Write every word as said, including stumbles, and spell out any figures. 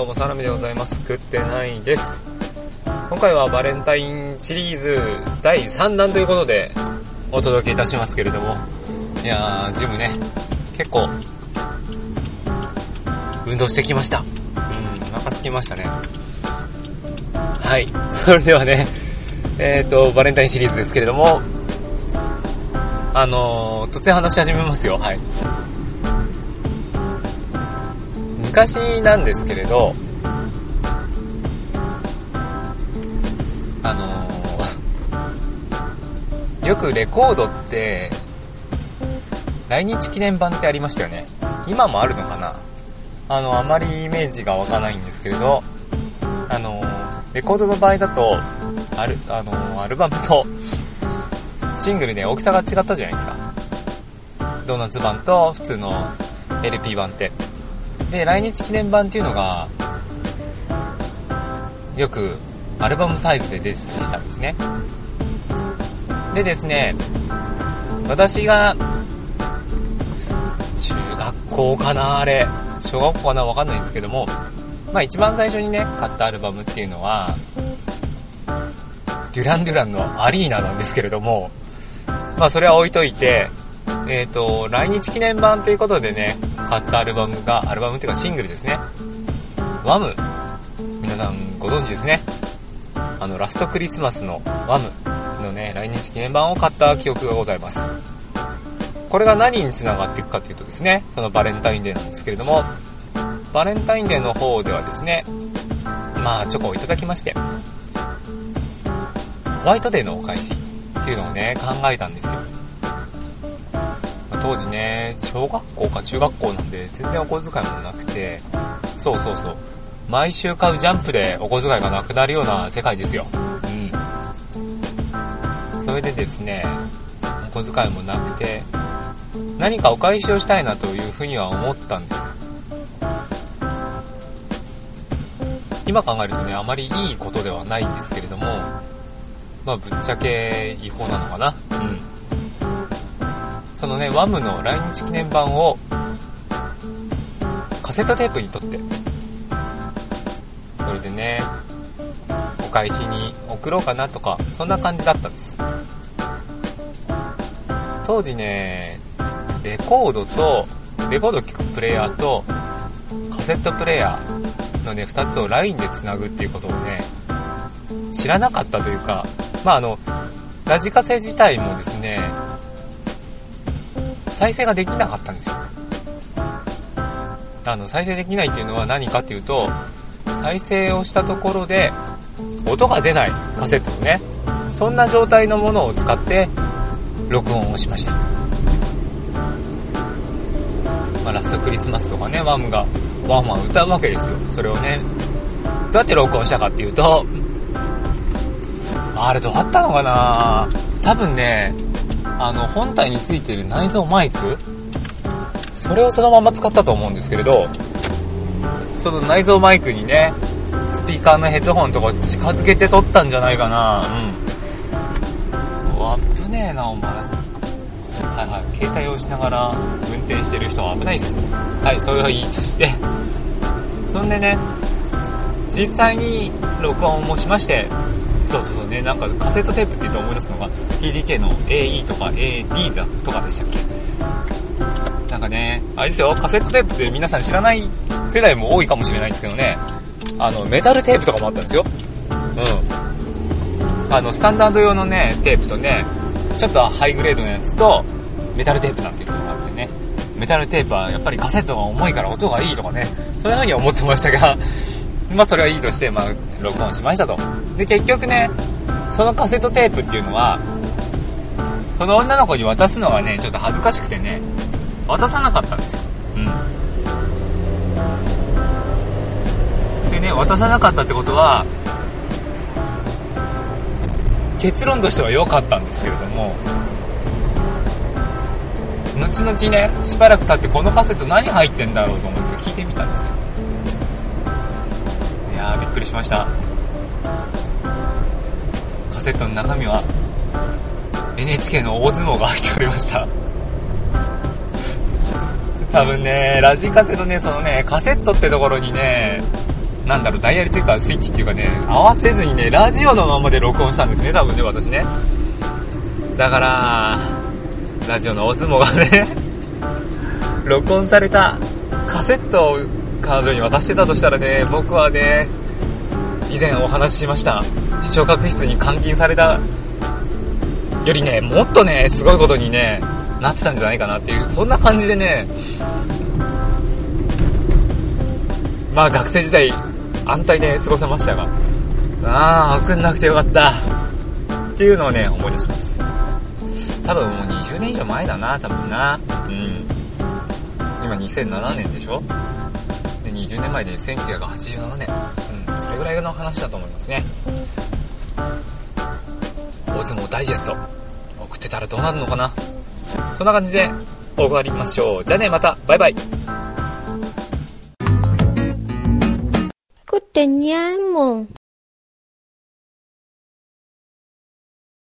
どうもサラミでございます。食ってないです。今回はバレンタインシリーズだいさんだんということでお届けいたしますけれども、いやージムね結構運動してきました。うんお腹すきましたね。はい、それではねえーとバレンタインシリーズですけれども、あのー、突然話し始めますよ。はい、昔なんですけれど、あのー、よくレコードって来日記念版ってありましたよね。今もあるのかな。あのあまりイメージが湧かないんですけれど、あのー、レコードの場合だとアル、あのー、アルバムとシングルで大きさが違ったじゃないですか。ドーナツ版と普通の エルピー 版ってで、来日記念版っていうのがよくアルバムサイズで出てたりしたんですね。でですね、私が中学校かな、あれ小学校かな、わかんないんですけども、まあ一番最初にね買ったアルバムっていうのはデュラン・デュランのアリーナなんですけれども、まあそれは置いといて、えーと来日記念版ということでね買ったアルバムが、アルバムっていうかシングルですね、ワム、皆さんご存知ですね。あのラストクリスマスのワムのね来日記念版を買った記憶がございます。これが何につながっていくかというとですね、そのバレンタインデーなんですけれども、バレンタインデーの方ではですね、まあチョコをいただきまして、ホワイトデーのお返しっていうのをね考えたんですよ。当時ね小学校か中学校なんで全然お小遣いもなくて、そうそうそう毎週買うジャンプでお小遣いがなくなるような世界ですよ。うんそれでですね、お小遣いもなくて何かお返しをしたいなというふうには思ったんです。今考えるとねあまりいいことではないんですけれども、まあぶっちゃけ違法なのかな。うんそのねワムの来日記念版をカセットテープに撮って、それでねお返しに送ろうかなとか、そんな感じだったんです。当時ねレコードとレコードを聴くプレイヤーとカセットプレイヤーのねふたつをラインでつなぐっていうことをね知らなかったというか、まああのラジカセ自体もですね再生ができなかったんですよ。あの再生できないというのは何かっていうと、再生をしたところで音が出ないカセットのね、そんな状態のものを使って録音をしました。まあ、ラストクリスマスとかねワムがワンワン歌うわけですよ。それをねどうやって録音したかっていうと、あれどうだったのかな、多分ねあの本体についている内蔵マイク、それをそのまま使ったと思うんですけれど、その内蔵マイクにねスピーカーのヘッドホンとか近づけて撮ったんじゃないかな。うんうわ危ねえなお前。はいはい、携帯をしながら運転してる人は危ないっす。はい、それをいいとして、そんでね実際に録音もしまして、そうそうそうね、なんかカセットテープって言うと思い出すのが ティーディーケー の エーイー とか エーディー だとかでしたっけ。なんかねあれですよ、カセットテープって皆さん知らない世代も多いかもしれないんですけどね、あのメタルテープとかもあったんですよ。うんあのスタンダード用のねテープとねちょっとハイグレードのやつとメタルテープなんていうのがあってね、メタルテープはやっぱりカセットが重いから音がいいとかね、そんな風に思ってましたがまあそれはいいとして、まあ録音しましたと。で結局ねそのカセットテープっていうのはその女の子に渡すのがねちょっと恥ずかしくてね渡さなかったんですよ。うんでね渡さなかったってことは結論としては良かったんですけれども、後々ねしばらく経ってこのカセット何入ってんだろうと思って聞いてみたんですよ。いやーびっくりしました。カセットの中身は エヌエイチケー の大相撲が入っておりました。多分ねラジカセのねそのねカセットってところにねなんだろう、ダイヤルというかスイッチっていうかね、合わせずにね、ラジオのままで録音したんですね、多分ね、私ね。だからラジオの大相撲がね録音されたカセットを彼女に渡してたとしたらね、僕はね、以前お話ししました視聴覚室に監禁されたよりね、もっとね、すごいことにねなってたんじゃないかなっていう、そんな感じでね、まあ学生時代安泰で過ごせましたが、ああ送んなくてよかったっていうのをね思い出します。多分もうにじゅうねん以上前だな、多分な。うん。今にせんななねんでしょ。でにじゅうねんまえでせんきゅうひゃくはちじゅうななねん。うん、それぐらいの話だと思いますね。大相撲ダイジェスト送ってたらどうなるのかな。そんな感じで終わりましょう。じゃあね、またバイバイ。 Có tình nhắn mừng